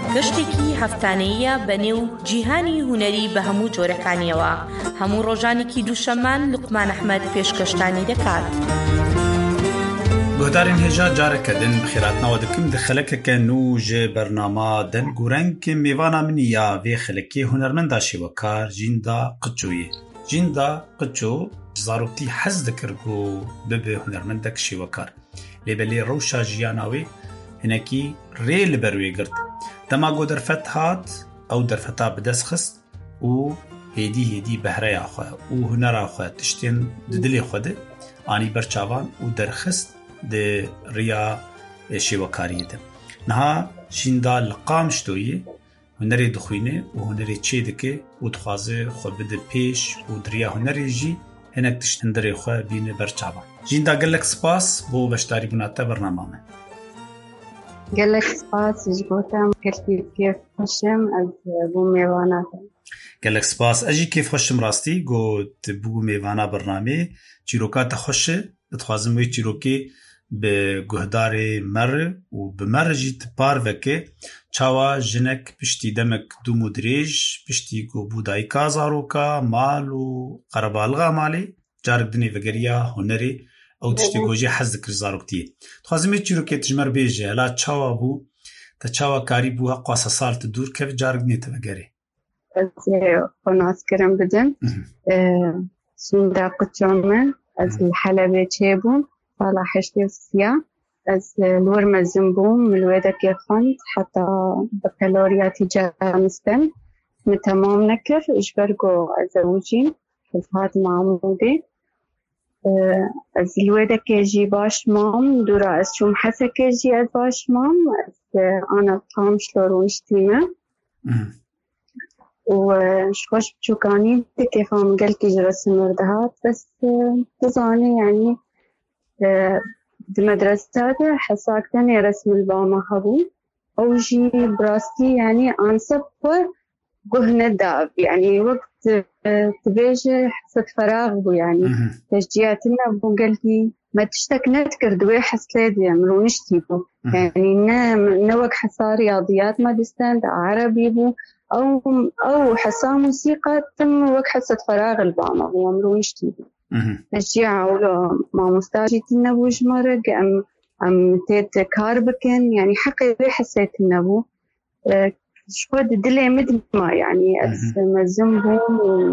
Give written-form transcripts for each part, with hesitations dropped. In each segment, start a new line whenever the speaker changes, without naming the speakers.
گەشتێکی هەفتانەیە بەنێو جیهانی هونەری بە هەموو جۆرەکانیەوە. هەموو ڕۆژانێکی دووشەمان لوقمان ئەحمەد پێشکەشتانی دەکات.
گۆدارین هێژا جارێکە دن بخێراتنەوە دکم دخەلەکەکە نوژێ بەرنامە دەن گورەنگکە میێڤانا منی یا vê xelekê hunermenda şêwekar Jînda Qiçoyê. Jînda Qiço zaroktî hez dikir ku bibe hunermendek şêwekar. Lêbelê rewşa jiyana wê hinekî rê li ber wê girt. Dema got derfet hat, ew derfeta bi dest xist û hêdî behreya xwe û hunera xwe tiştên di dilê xwe de anî ber çavan û derxist di riya şêwekariyê de. Niha Jînda li Qamişloyê hunerê dixwîne û hunerê çê dike û dixwaze xwe bide pêş û di riya hunerê jî hinek tişt hundirê xwe bîne ber çavan. Jînda gelek spas bo beşdarîbûna te bernama me.
gelek spas ji bo te gelkî kêf xweşim ez bû mêvana te.
Gelek spas ez jî kêf xweşim rastî got bû mêvana bernamê çîroka te xweş e dixwazim wê çîrokê bi guhdarê mer û bi mer jî ti par veke çawa jinek piştî demek dûm û dirêj piştî ku bû dayika zaroka mal û qerebaliga malê carek dinê vegeriya hunerê ew tiştê ku jî hez dikir zaroktiyê. Dixwazim wê çîrokê te ji mer bêje hela çawa bû te çawa karî bû heqwa se sal tu dûr kev carek dinê te vegerê.
Ez xwe naskirim bidim. Jînda Qiço me ez li Helebê çêbûm sala heştê û siya. Ez li wir mezin bûm li wêdekê xwend heta bakalorya tîcaranîstem min temam nekir ji ber ku ez ewicîm ez hatim Amûdê. Ez li wêdekê jî baş mam dûra ez çûm Hesekê jî ez baş mam ez ana Qamişlo rûniştî me û ji xweş biçûkanî di kêfa min gelkî ji resim werdihat bes dizanî yanî di medresa de hesak tenê resmil bama hebû ew jî bi rastî yanî anseb xwe guh neda yanî wek dibêje hesed ferag bû yanî teşciya te nebû gelkî me tiştek nedikir di wê heslê de min rûniştî bû yanî ne wek hesa riyadiyat me distin di erebî bû ew hesa musîqa tim wek hesed ferag li bama bû em rûniştî bû. Teşciya ewlo mamosta jî tune nebû ji me re em tê kar bikin yanî heqê wê hesê tune nebû ji xwe di dilê me dima yanî ez mezin bûm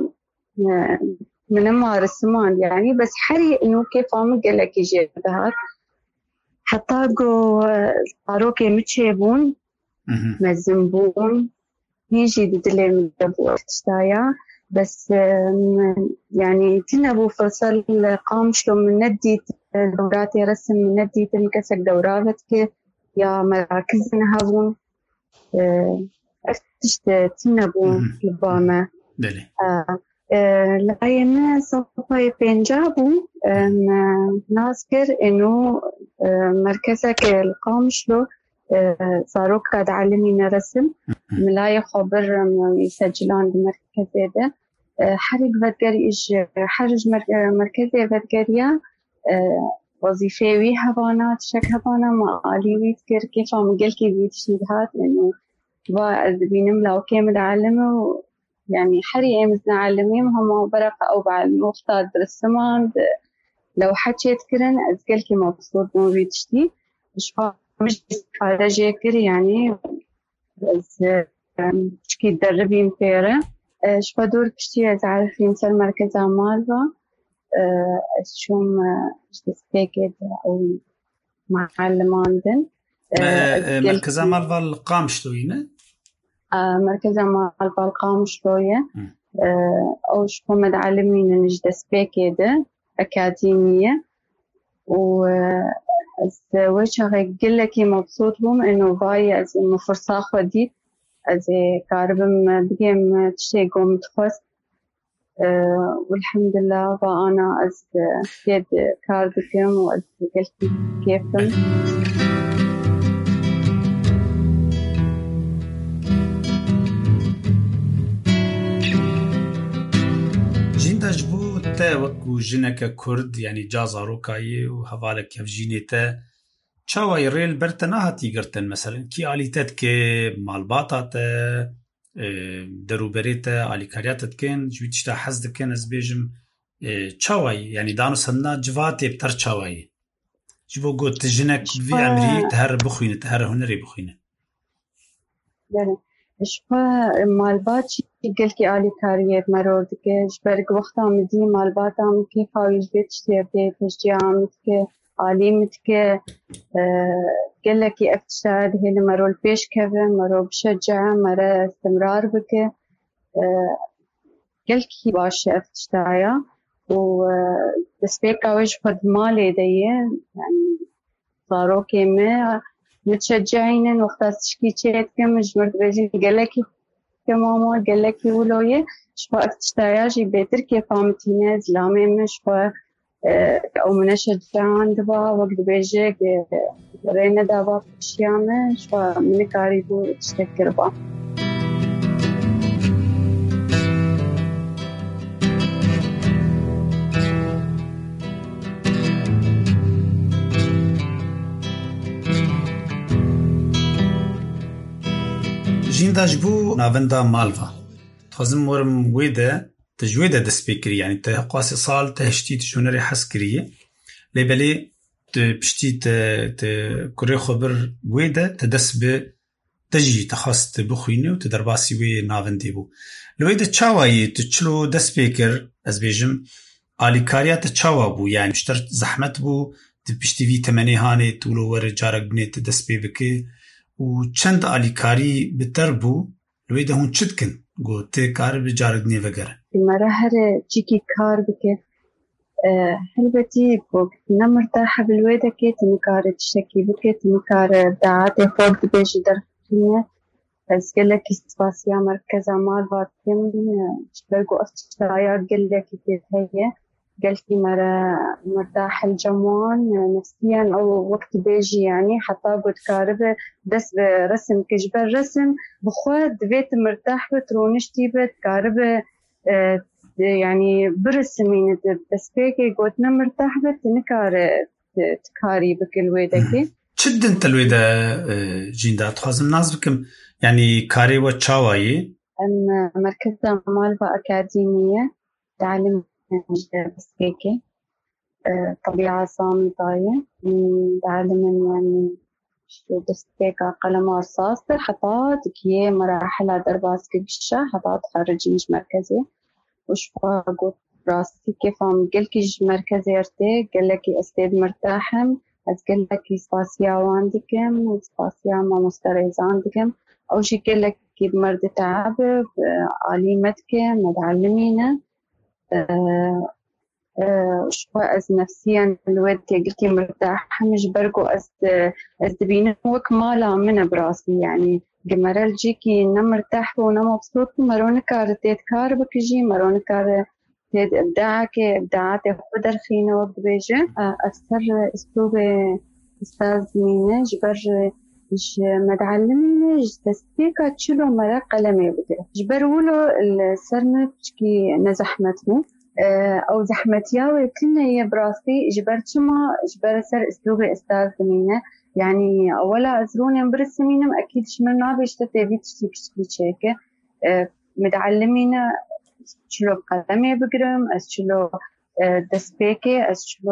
min ma risiman yanî bes herî înû kêfa min gelekî jê dihat heta ku zarokê min çêbûn mezin bûm hîn jî di dilê min de bû tiştaya bes yanî tune nebû firsel li Qamişlo min nedît dewratê resim min nedîtim kesek dewra vedike ya merakizên hebûn ev tişt tune nebû li ba me. Layê me safayê pênca bû nas kir ênû merkezekê li Qamişlo zaroka dielimîne resim min layê xwe bir seccilan di merkezê de herî vedgerî ji her ji merkezê vedgeriya wezîfê wî hebana tişek hebana me alî wî dikir kêfa min gelkî wî tiştî dihat ênû va ez dibînim lawkê min dielime û yanî herî êm ez neelîmîm hema bereqa ew bielime usta di risiman di lewhe çê dikirin ez gelkî mebsût bûm wî tiştî ji xwe min jî îstîfade jê kir yanî ez pişkî deribîm pê re ji xwe dûr piştî ez erifîm ser merkeza Malva ez çûm ji destpêkê de ew muelliman din.
Merkeza Malva li Qamişloyê ne?
Merkeza Malva li Qamişloyê ew ji xwe me dielimînin ji destpêkê de akadîmiye û ez wê çaxê gelekî mebsût bûm ênû vayê ez min firsa xwe dît ez ê karibim bigêm tiştê ku min dixwest û elhemdullah va ana ez tê kar dikim û ez gelkî kêfim.
Jînda ji bo te wekû jineke Kurd yanî ca zarokayê û hevalek hevjînê te چاوای ریل برتنا هاتی گرتن مثلا کی آلیتت که مالباتات دروبریت آلیکاریاتت کن جوی تشتا حزد کن از بیجم چاوای یعنی دانو سننا جواتی بتر چاوای جبو گوت تجنك في عمري تهر بخوينه تهر هنري بخوينه
يعني شفا مالبات قلكي آلي كاريات مرورد كيش برق وقتا مدي مالبات عم كيف هاويش بيت شتيرتي تشجي عمتك آلي متك قلكي افتشاد هي مرول بيش كفن مرول بشجع مرة استمرار بك قلكي باشي افتشتايا بس بيكا وش فد مالي دي يعني صاروا كيما متشجعين وقتا تشكي تشيتكم جمرت بيجي قالكي كماما قالكي ولوية شفا افتشتايا جي بيتر كيف عمتينا زلامي مشفا او منشجعان دبا وقت بيجي رينا دابا بشيامة شفا من كاريبو تشتكر با
جينداج بو نافندا مالفا تخزم ورم ويدا تجويدا دسبيكري يعني تقاسي صال تهشتي تشونري حسكرية لبلي بشتي كوري خبر ويدا تدسب تجي تخصت بخويني وتدرباسي وي نافندي بو لويدا تشاواي تشلو دسبيكر از بيجم آليكاريا تشاوا بو يعني بشتر زحمت بو بشتي في تماني هاني تولو ور جارك بنيت دسبي بكي و چند آلیکاری بتر بو لویده هون چد کن گو تی کار بجاردنی وگره
المراحل جيكي كار بك هلبتي بوك نمرتاحة بالويدة كي تنكار تشتكي بك تنكار دعاتي فوق بيجي درخينة بس قلك استفاسيا مركزة مال باتكم شبرقو أفتشايا قلك كيف هي قلتي مرتاح الجمال نفسيا أو وقت بيجي يعني حتى قد كاربة دس برسم كجبر رسم بخواد بيت مرتاح بترونشتي بيت كاربة يعني برسمين بس بيكي قوتنا مرتاح بيت تكاري بكل ويدكي
چد انت الويدة جيندا تخازم ناز بكم يعني كاري وچاوائي
مركزة مالبا أكاديمية تعلم بس هيك طبيعة صامتة تعلم يعني شو دستيكا قلم رصاص حطات كيه مراحل درباس كبشة حطات خارجي مش مركزي وش قلت راسي كيف عم قلكي مركزي ارتي قلكي استيد مرتاحم قلكي سباسيا واندكم سباسيا ما مستريز عندكم او شي قلكي بمرد تعب عليمتك متعلمينه شوي أز نفسيا الواد قلتي مرتاحة مش برقو أز دبينه وكمالا من براسي يعني جمرال جيكي نمرتاح ونمبسوط مرون كار تيت كار بكجي مرون كار تيت إبداعات خدر خينة وقت بيجي أكثر أسلوبي أستاذ مينة جبر مش متعلمين تستيكا تشلو مرة قلمي بده جبرولو السرمة بشكي نزحمتني أو زحمتياوي كلنا هي براسي جبر سر أسلوبي أستاذ مينة يعني أولا أزروني برسمينم أكيد شمرنا بيشتتي بيتشتي بشيكة متعلمين تشلو بقلمي بقرم أشلو دسبيكي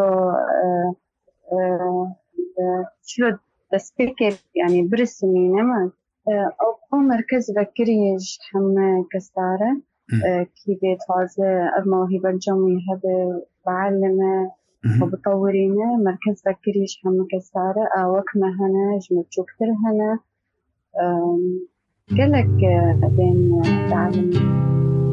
أشلو دسبيكي يعني برسمينم أو مركز بكريج حم كسارة كي بيتفازة الموهبة الجميلة هذا بعلمه وبطورينه مركز بكريج حم كسارة وكما هنا جمت شكتر هنا قلك بين تعلم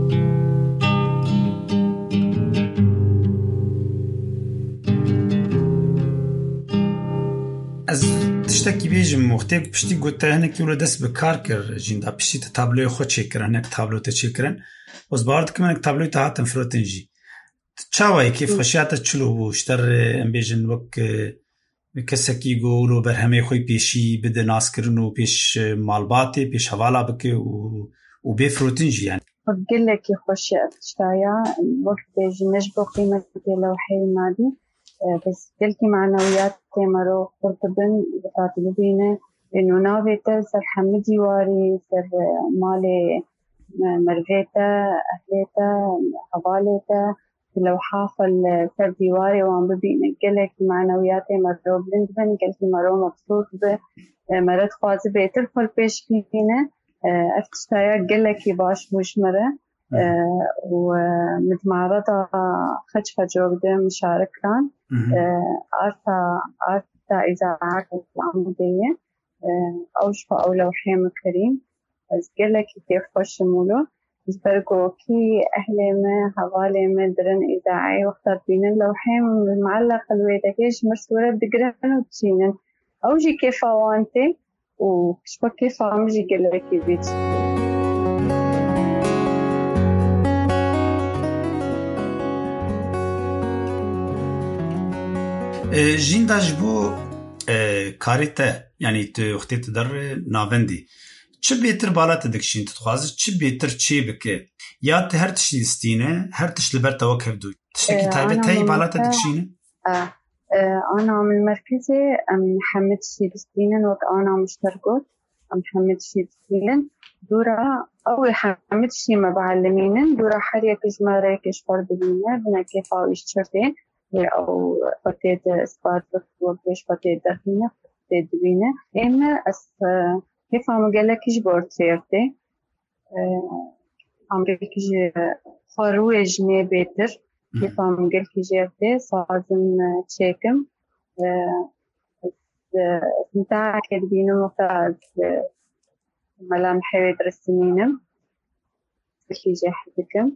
از تشتكي بيجم وقتك بشتي قلت هناك ولا دس بكار كر جيندا بشتي تابلو خود شكر هناك تابلو تشكرن وز بارد كمان تابلو تاعتن فروتنجي تشاوي كيف خشيات تشلو وشتر ام بيجن وك كسكي يقولوا برهمي خوي بيشي بده ناس كرنو بيش مالباتي بيش حوالا بك وبيفروتنجي يعني
قل لك يا خشيات تشتايا وقت بيجي نجبو قيمة لوحي المادي بس تلكي معنويات مرو قرطبن بتاطلو بينا إنه نافيتا سر حمدي واري سر مالي مرغيتا أهليتا حواليتا لو حافل سر ديواري وعم ببين قلك معنوياتي مرو بلندبن قلتي مرو مبسوط مرد خوازي بيترفل بيش فينا افتشتايا قلك يباش مجمرة ومتمعرضة خجفة جوبدة مشاركان عارفة إذاعات العمودية أوشفة أو لوحيم كريم أزقلك كيف خوش مولو برقو كي أهلي ما حوالي ما درن إذاعي واختار بين اللوحيم المعلقة الويدكيش مرسورة بقرن وتشينن أوجي كيف وانتي وشبا كيف عمجي قلك يبيت
جين داجبو كاريتا يعني تختي تدر نافندي چه بيتر بالات دكشين تتخواز چه بيتر چه بك يا هر تشي ستينه هر تش لبر توكف دو تشكي تايبت هي بالات دكشين
أنا من المركزي محمد شيدستينن وقت أنا مشتركوت محمد شيدستينن دورا أول حمد شي ما بعلمينن دورا حريك جمارة كشفر بلينة بنا كيف أو يشترتين أو فتيد إسبات وبيش فتيد دخينة فتيد بينة إما كيف عم قالك جبور تيرتي عم قالك خروج مي بيتر كيف عم قالك جيرتي صازم تشيكم متاعك بينو مقاعد ملامحي ويدرسنينم بشي جاحدكم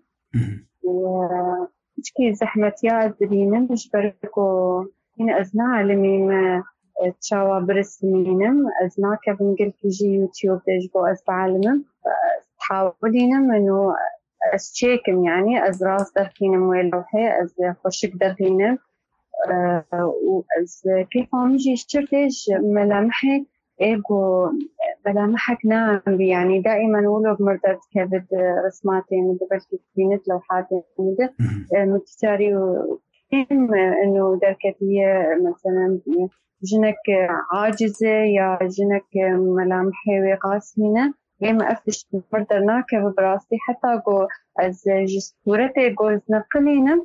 وشكي زحمتيات بينم مش بركو هنا أزنا علمي ما تشاوا برسمينم أزنا كيفن قلت يجي يوتيوب تجبو أزبعلمم تحاولينم إنه أشيكم يعني أزراس درخينم ويلوحي أز خوشك درخينم وأز كيف عم يجي اشترتش ملامحي إيجو ملامحك ناعم يعني دائما نقوله بمردد كبد رسماتين دبلتي كبينت لوحاتين مكتاري إنه دركتية مثلا جنك عاجزة يا جنك ملامحي وقاسمينة يما أفتش مردرنا كيف براسي حتى جو از جسورتي جو نقلينا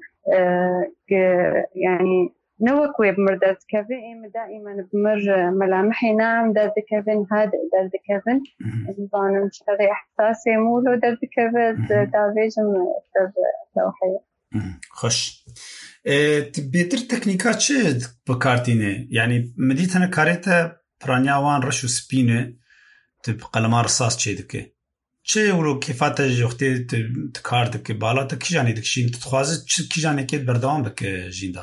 يعني نوكوي بمردد كيفن إما دائما بمر ملامحي نعم درد كيفن هذا درد كيفن إنسان مشتري إحساسي مولو درد كيفن دافيجم درد توحية
خوش بيتر تكنيكات چه بكارتينه يعني مديتنا كاريتا برانياوان رشو سبينه تب قلمان رصاص چه دكه چه ولو كيفاتا جوختي تكار دكه بالا تكي جاني دكشين تتخوازه كي جاني كيد بردوان بك جيندا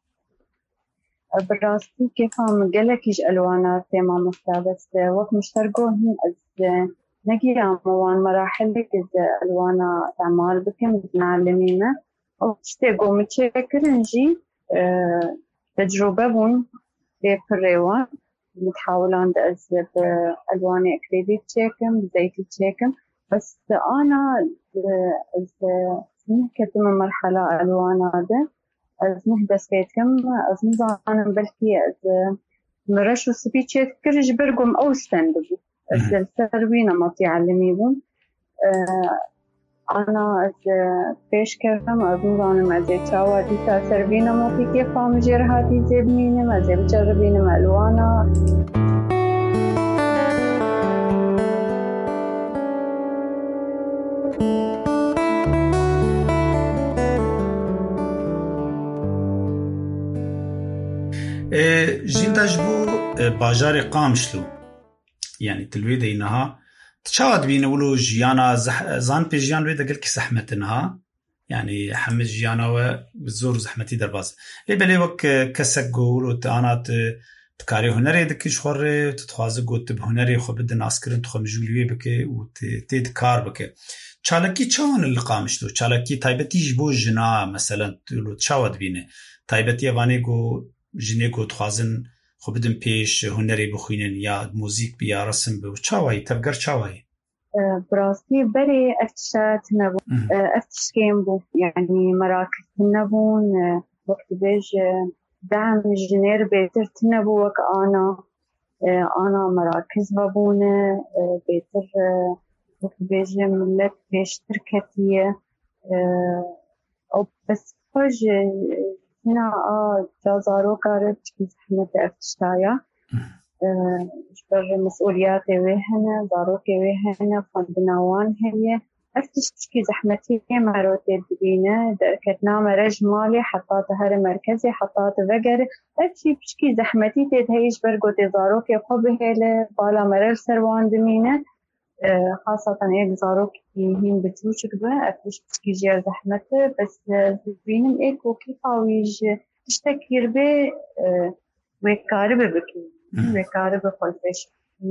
براستي كيف عم قالك يج ألوانات ما مختلفة وقت مشتركوا هن از نجي عموان مراحل از ألوانا تعمال بكم نعلمينا أو تشتغل متشكر نجي تجربة بون في الريوان متحاولان از ألوان أكريليك تشيكم زيت تشيكم بس أنا از نحكي من مرحلة ألوان هذا از نهدس فيتكم از نظام بلكي از مرشو سبيتشيت كرج برقم أو استندبو از السروينة ما تعلميهم أنا از بيش كرم از نظام مزي تشاوا ديتا سروينة ما في كيف عم جرهاتي زبنينة مزي بجربينة مألوانا
جينداج بو باجاري قامشلو يعني تلويده إنها تشاهد بين ولو جيانا زان بيجيان لويده قال كي زحمتنها يعني حمد جيانا وزور زحمتي درباز لي وك كسق ولو أنا تكاري هنري دكش خور تتخاز قوت بهنري خو بدن عسكرين تخم جوليوي بك وتيد كار بك چالکی چون اللي قامشلو چالکی تایبتی جبو جنا مثلا تلو تشاهد بينه تایبتی وانه گو جنه گو تخازن خو بدن پیش هنری بخوینن یا موزیک بیا رسم بو چاوایی تبگر چاوایی
براسي بري افتشات نبون افتش كيم بو يعني مراكز نبون وقت بيج دعم جنير بيتر تنبوك أنا مراكز بابونة بيتر بيجي ملك بيش تركتية أو بس خوش هنا جازارو كارت زحمة افتشتايا جبر مسؤولياتي ويهنا زاروكي ويهنا فندناوان هي افتشتكي زحمتي مروتي دبينة دركتنا مرج مالي حطات هر مركزي حطات وقر افتشي بشكي زحمتي تدهيش برقوتي زاروكي قبهيلة بالا مرل سروان دمينة خاصة ايك زاروكي هين بتوشك با افتشتكي جير زحمتي بس دبينم ايك وكيفاويج تشتكير بي ويكارب بكي ويكارب خلفش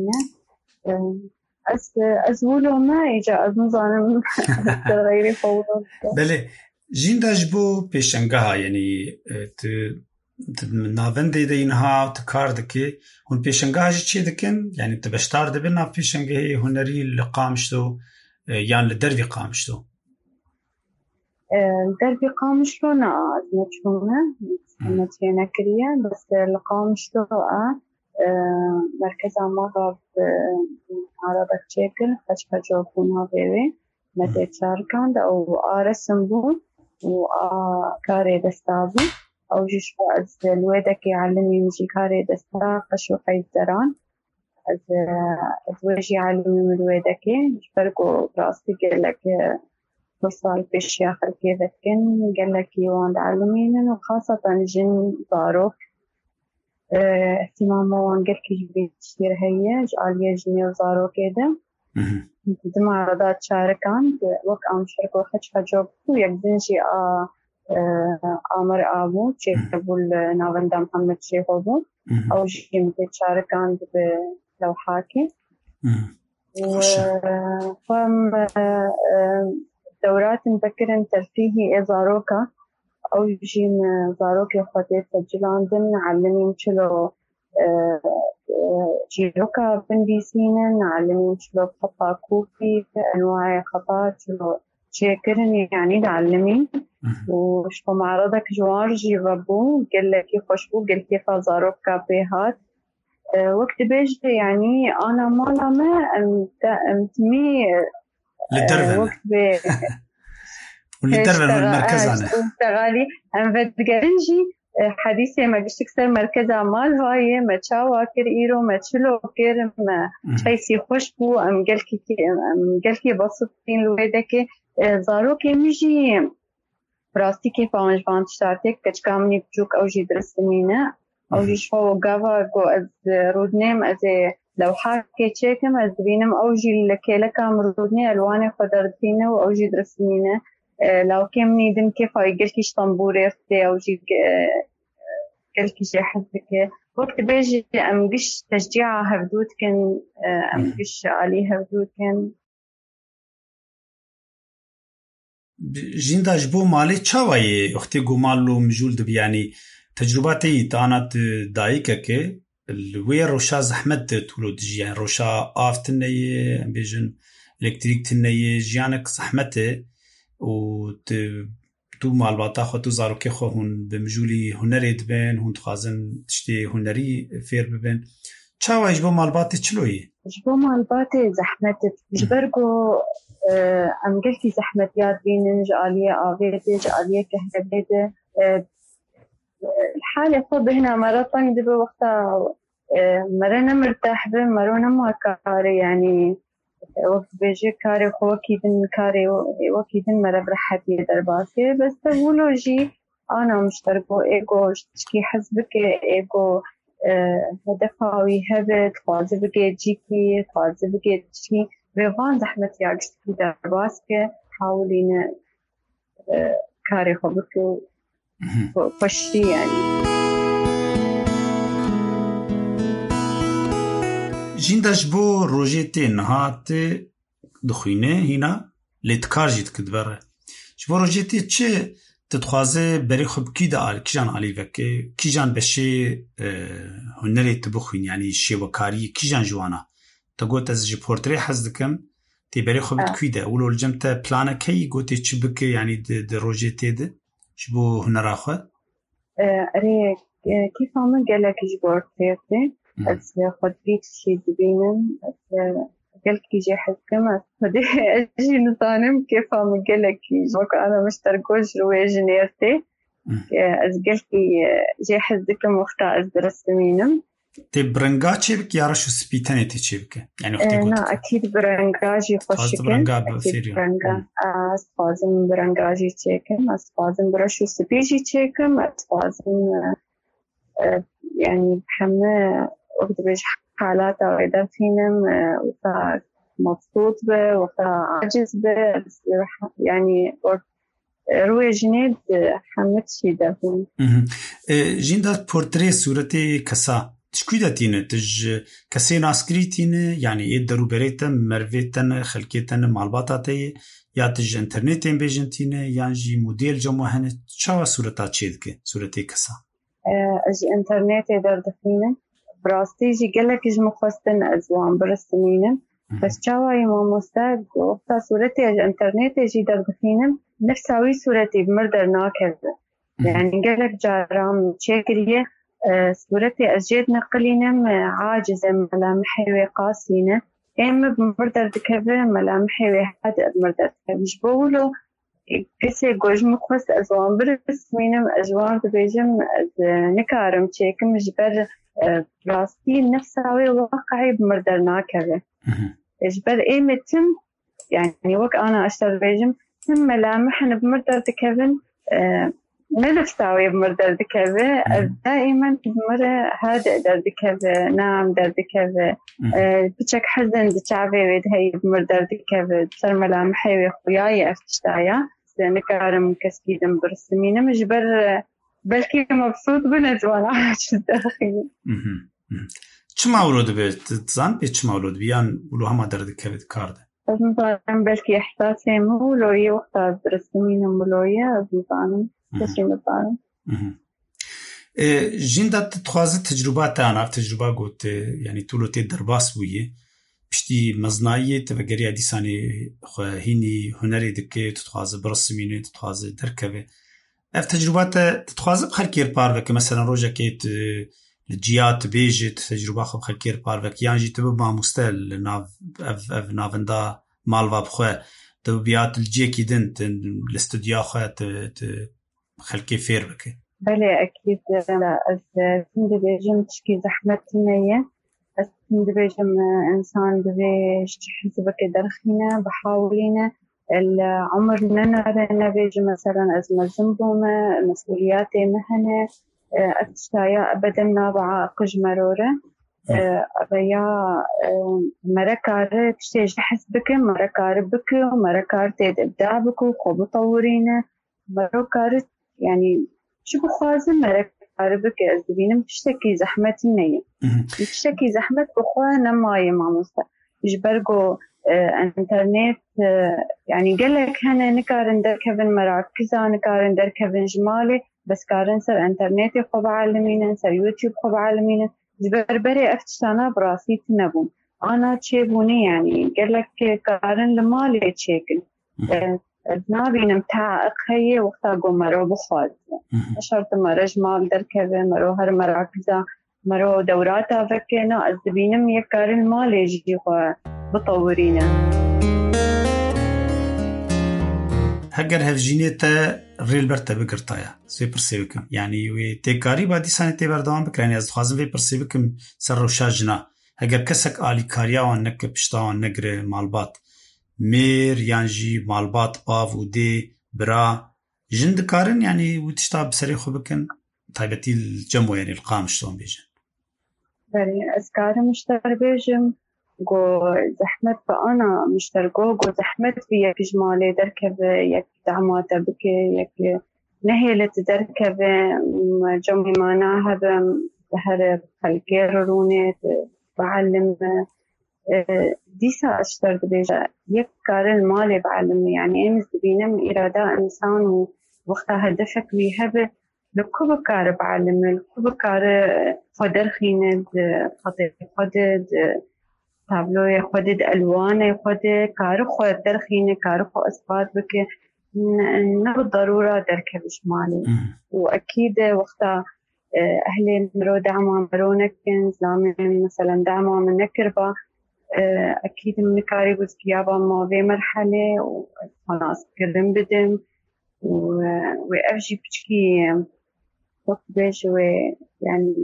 أزولو ما إجا أزنزانم غيري فوضى
بله جیندا جبو پیشنگاه یعنی ناوندی دینها و تکار دکی هون پیشنگاه چی دکن یعنی تبشتار دبن ناف پیشنگاهی هنری لقامشتو یان لدربی قامشتو
دربي قامشتو نا نتشونه نتشينا كريا بس لقامشتو مركز عمارة عربة شكل خشبة جوابونها بيوي متى تشاركان أو رسم وكاري دستابي أو جشو از الويدك يعلمي مجي كاري دستا قشو حيزران از ويجي يعلمي من الويدك جبرقو براسي قلك وصال بشيا خلقي ذكن قلك يوان تعلمين وخاصة جن ضاروك اهتمام وانقل كي كثير هي جعل جنيه وزارو كده دم عرضات شاركان وقت عم شاركوا خدش حجوب ويقدن شيء آمر آبو شيخبو الناوندا محمد شيخبو أو شيء مثل شاركان بلوحاكي وفهم دورات مذكرة ترفيهي زاروكا أو جين زاروكي خطيت سجلان ضمن علمين شلو جيروكا بنديسينا نعلمين شلو بخطا كوفي أنواع خطات شلو شاكرني يعني تعلمين وشلو معرضك جوار جيربو قل لك خوشبو قل كيف زاروكا بيهات وقت بيجي يعني أنا مالا ما أمتمي
للدربة والدربة المركز أنا
اشتغالي أم بدقرنجي حديثي ما قشت كسر مركز أعمال هاي ما تشاوا كر إيرو ما تشلو كر ما شيء خوش بو أم قلكي بسطين لويدك زاروكي مجي براستي كيف أنجبان تشتارتك كتكامني بجوك أو جي درسمينة أو جي شو قاوا قو أز رودنيم أز لو حاكي تشيكم أز بينم أو جي لكيلكام رودني ألواني قدرتينه وأو جي درسمينة لو كمني دم كيف يقلكيش طنبوري فتي أو جي قلكيش يحذك وقت بيجي أم قش تشجيع هفدود كان أم قش عليه هفدود كان
جیندا جبو مالی چاوی اختی گمالو مجول دب یعنی تجرباتی تانات دایکه که الوی روشا زحمت تولو دجی یعنی روشا آفتنه بیجن الکتریک تنه جیانک زحمته و تو مالباتا خو تو زاروکی خو هون بمجولی هنری دبن هون تخازن تشتی هنری فیر ببن چاوی جبو مالباتی چلوی
جبو مالباتي زحمت جبرقو أم قلتي زحمتيات بين جعلية آفيتي جعلية كهربية الحالة خب هنا مرة طنق بوقتها مرة مرتاح به مرة ما كاري يعني وقت بيجي كاري وكيدن كاري وكيدن مرة برحتي درباسي بس تقولوا أنا مشتركو إيجو تشكي حزبك إيجو هدفاوي هبت خوازي بكي جيكي خوازي بكي تشكي بيوان زحمت ياقشتكي درباسك حاولين كاري خبركو فشي يعني
جیندش بو روژیتی نهات دخوینه هینا لیتکار جید کدبره جبو روژیتی چه تتخوازه بری خوب کی دار کیجان علی وکه کیجان بشه هنری تبخوین یعنی شیوکاری کیجان جوانا تقول تزجي بورتري حزدكم تبري خبت كيدا ولو الجمت بلانا كي قوتي تشبك يعني د روجيتي ده شبو هنا راخه
ري كيف عم قالك جبور تيرتي بس خد بيت شي دبينم قالك يجي حكمة فدي أجي نطانم كيف عم قالك جبوك أنا مشتركوش روي جنيرتي از قالك جي حزك مختا از درستمينم
تي برنگا چه بك يارا شو سبيتاني تي چه بك يعني اختي قلت
نا أكيد برنگاجي خوشكن أكيد برنگا أسفازم برنگاجي چيكم أسفازم برشو سبيجي چيكم أسفازم يعني بحمى وقت بيج حالات وإذا فينم وقتا مبسوط به وقتا عاجز به يعني روی جنید حمد شیده بود.
جنده پورتری صورتی کسا تشکوی داتینه تج کسی ناسکری تینه یعنی اید درو بریتن مرویتن خلکیتن معلوماتاتی یا تج انترنتین بیجن تینه یعنی جی مدل جمع هنه چه صورتا چید که صورتی کسا؟
از انترنت در دفینه براستی جی گله کج مخواستن از وان برسمینه بس چاوای ما مستعد وقتا صورتی از انترنت جی در دفینه نفساوي صورتي بمردر ناكذا يعني قالك جارام تشكريه صورتي أزجد نقلينم عاجزة ملامحي وقاسينة إما بمردر دكذا ملامحي وهذا بمردر مش بقوله كسي جوج مخص أزوان برسمينم أزوان بيجم نكارم تشيكم جبر راستي نفساوي واقعي بمردر ناكذا جبر إيمتم يعني وك أنا أشتر بيجم ثم ملامحنا بمردر دكذا ما نفساوي بمردر دكذا دائما بمرة هذا در دكذا نعم در دكذا بتشك حزن دشعبي ويد هي بمردر دكذا صار ملامحي وخياي أفتشتايا نكارم كسكيدم برسمينه مجبر بلكي مبسوط بنزوانا عاجز داخلي
چه مولود بيت تزان بيت چه مولود بيان ولو هما در دكذا كارده
مثلا بلكي إحساسي مولوية وقت برسمينه مولوية مثلا كشي مثلا
جنده تخوازه تجربات أنا تجربة قلت يعني طولو درباس بويه بشتي مزناية تفكري ديساني هيني هنري دكي تتخوازه برسمينه تتخوازه دركبه اف تجربات تتخوازه بخلكير باروك مثلا روجا كيت الجيات بيجت تجربة خب خلكير باروك يعني جي تبو ماموستل اف نافندا مالوا بخواه تبو بيات الجيكي دنت الاستوديو خواه خلكي فير بكي
بله أكيد از سند بيجم تشكي زحمة تنية از سند بيجم إنسان بيش حسبك درخينة بحاولينة العمر لنا بيجي مثلا أزمة زنبومة مسؤولياتي مهنة أتشتايا أبدا نابعة قج مرورة أبيا مركار تشتيج حسبك مركار بك ومركار تيد إبداع بك وخب طورينة مركار يعني شو بخوازم مركار بك أزدبينم تشتكي زحمة النية تشتكي زحمة بخواه نماية مع مستا يجبرقو انترنت يعني قالك هنا نكارن در كفن مراكزة نكارن در كفن جمالي بس كارن سر انترنت يخوب عالمين سر يوتيوب خوب عالمين جبربري افتشانا براسي تنبون انا تشيبوني يعني قالك كارن لمالي تشيكن نابين متعاق هي وقتا قو مرو بخوز شرط مرو جمال در كفن مرو هر مراكزة مرو دوراتا فكينا أزدبينم يكارن مالي يجي بطورينا
هەگەر هەفژینێتە ڕێلبەرتە بگرتایە سوێ پرسێ بکەم یعنی وێ تێکاری با دیسانی تێبەردەوام بکرێنی ئەس دخوازم وێ پرسێ بکەم سەر ڕەوشا ژنا هەگەر کەسێک ئالیکاریاوان نەکە پشتاوان نەگرێ ماڵبات مێر یانژی ماڵبات باو و دێ برا ژن دکارن یعنی وتشتا بسەرێ خۆ بکەن تایبەتی جەمۆ یعنی القامشتۆن بێژن
ئەسکارم مشتەر بێژم قو زحمت فأنا مشترقو قو زحمت في يك جمالي دركب يك دعمات بك يك نهيلة دركب جمعي معناها بهر خلقيروني بعلم ديسا أشترك بيجا يك كارل مالي بعلم يعني أمس بينم إرادة إنسان وقتها هدفك ويهب لكوب كار بعلم لكوب كار قدر خيند قدد تابلوی خودت الوان خودت کار خود درخینه کار خود اثبات بکه نه بالضروره درکبش مالی و اكيد وقتا أهلي مرو دعما مرو نكن زلامي مثلا دعما من نكربا أكيد من كاري بزكيابا ما في مرحلة وخلاص كرم بدم وأفجي بشكي وقبش ويعني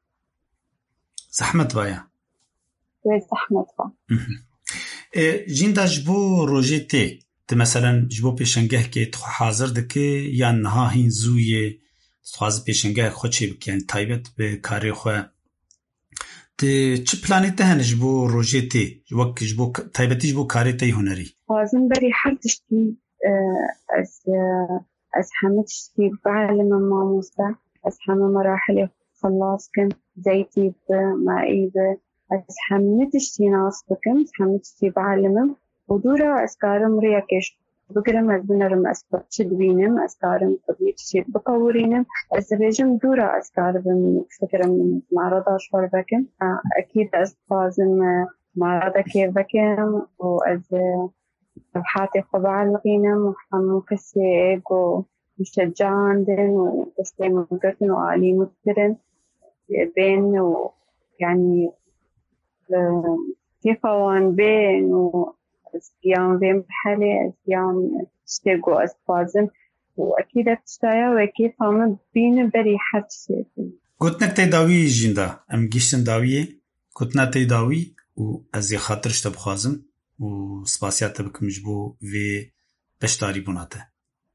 زحمت بايا
زحمت با
جیندا جبو روژیتی ته مثلا جبو پیشنگه که تو حاضر دکی یا نها هین زوی خواز پیشنگه خود چی بکن تایبت به کاری خواه ته چه پلانی ته هنه جبو روژیتی وقت جبو تایبتی جبو کاری تی هنری
خوازم بری هر تشتی از همه تشتی بعلم ماموسة از همه مراحل خلاص كن زيتي بمائي از همه تشتی ناس بكم از همه تشتی بعلمم ودورا اسكارم رياكيش بقرم از بنرم اسكارش دوينم اسكارم طبيعي تشي بقورينم از بيجم دورا اسكارم فكرم من معرضة شوار بكم اكيد از فازم معرضة كيف بكم واز لوحاتي خبعلقينم وحمو كسي ايقو مشجعان دن وتسليم مقرن وعلي مذكرن بين ويعني كيف وان بين وأسيام بين بحالي أسيام تشتاقوا أسفازن وأكيد تشتايا وكيف هم بين بري حد شيء
قلتنك تيداوي جيندا أم جيشتن داوية قلتنا تيداوي وأزي خاطرش تبخازم وسباسيات بكم جبو في بشتاري بناته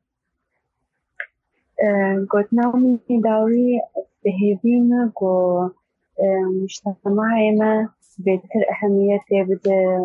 قلتنا من تيداوي بهذين و مجتمعي ما بيذكر أهميته بده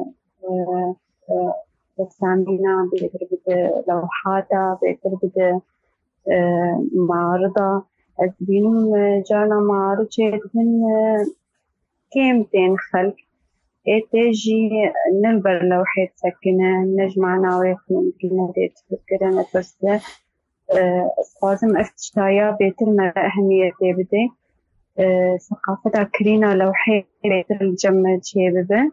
رسامينا بيذكر بده لوحاته بيذكر بده معارضة أزبينهم جانا معارض من كيمتين خلق تيجي ننبر لوحة سكنة نجمعنا ويخلون كلنا تفكرنا بس لازم أفتشتايا بيتر ما أهميته بده ثقافتها كرينا لوحة بيتر الجمع شيبه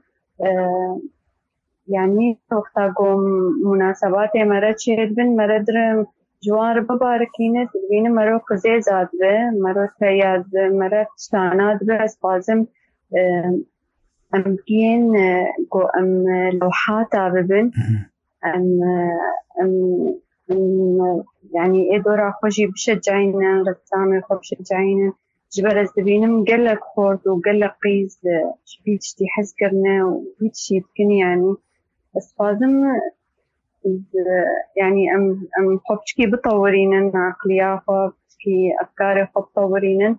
يعني وقتا قوم مناسبات مرد شيد بن مرد جوار بباركينة تبين مرو قزيزات به مرو تياد به مرو تشتانات به لازم أمكين أم لوحاتا ببن أم يعني إدورا خوشي بشجعينا رسامي خو بشجعينا جبل الزبينم قلق خورت وقلق قيز شبيتشتي حزقرنا وبيتشي بكني يعني بس لازم يعني أم حبشكي بطورينا عقليا حبشكي أفكاري حب طورينا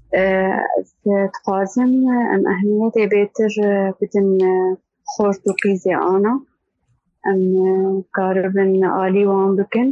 تقازم أم أهميتي بيتر بدن خورت وقيزي أنا أم قاربن آلي وان بكن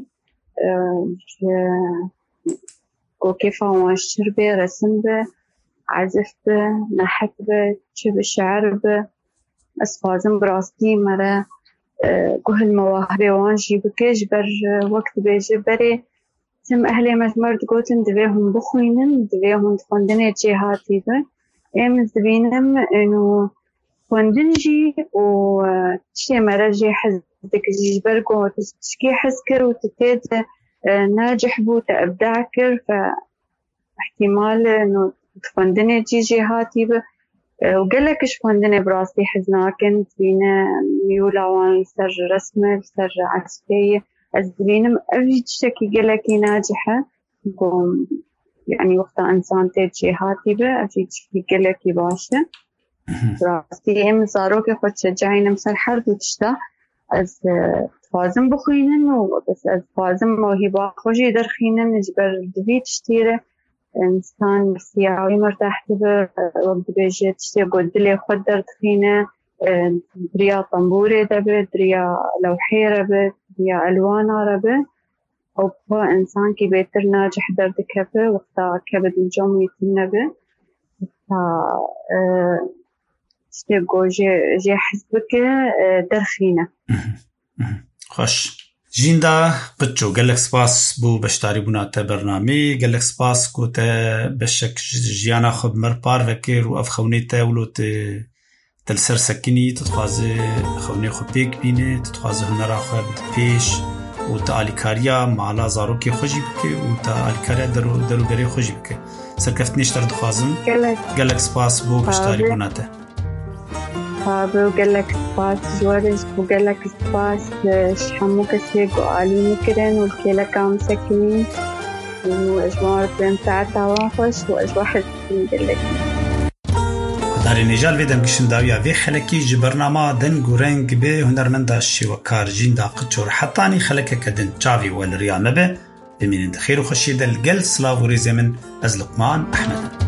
وكيف واشتر به رسم به عزف به نحت به شب الشعر به أسفازم براستي مرة كل المواهب وانجي بكيش بر وقت بيجي بري تم أهلي مجمرد قوتن دبيهم بخوينم دبيهم تفندني جهاتي به ايم زبينم انو فندنجي وتشي مرة جي حزدك جي برقو تشكي حزكر وتتيد ناجح بو تأبدعكر فاحتمال انو تفندني جي جهاتي به وقلكش فندني براسي حزناكن تبينا ميولاوان سر رسمة سر عسكية أزبينم أبجي تشتكي قلكي ناجحة قوم يعني وقتا إنسان تيد جهاتي به أبجي تشتكي قلكي باشا براسي إم صاروكي خود شجعينا مسال حرب وتشتا از تفازم بخوينن وبس از تفازم موهبة خوشي درخينن نجبر دبي تشتيره إنسان مرسياوي مرتاح تبه وقت بيجي تشتي قدلي خود درخينه دريا طنبوري دبه دريا لوحي ربه دريا ألوان ربه أو هو إنسان كي بيتر ناجح دردكبه وقتا كبد الجوم يتنبه تشتيقو جي حزبك درخينه
خوش جیندا قچو گلک سپاس بو بشتاری بوناته برنامه گلک سپاس کو ته بشک جیانا خب مرپار وکر و اف خونیته ولوت تلسر سکنی تتخوازه خونی خو پیک بینه تتخوازه هنرا خو پیش و تا آلیکاریا مالا زاروکی خوشی بکه و تا آلیکاریا دروگری خوشی بکه سرکفتنیش تر دخوازم گلک سپاس بو پشتاری بوناته
بو گلک سپاس جوارش بو گلک سپاس شحمو کسی گوالی مکرن و الكيلك عم سكنين واجمار بين ساعة تاوان خوش واجواحد مقلك
داری نجال ویدم گشن داویا وی خلکی جبرنامه دن گورنگ به هنرمندا شیوکار جیندا قچور حتانی خلکه کدن چاوی والریامه به بمینند خیر و خوشی دل گل سلاو و ریزمن از لقمان احمد